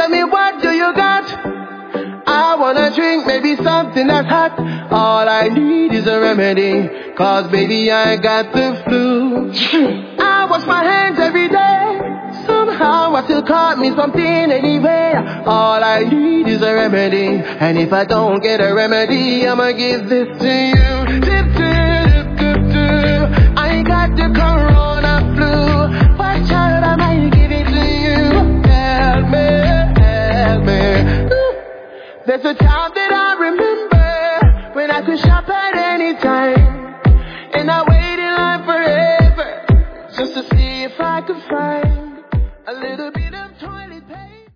Tell me what do you got? I wanna drink, maybe something that's hot. All I need is a remedy, cause baby I got the flu. I wash my hands every day, somehow I still caught me something anyway. All I need is a remedy, and if I don't get a remedy, I'ma give this to you. I got the corona flu, what child am I giving to you? Help me, help me. There's a time that I remember when I could shop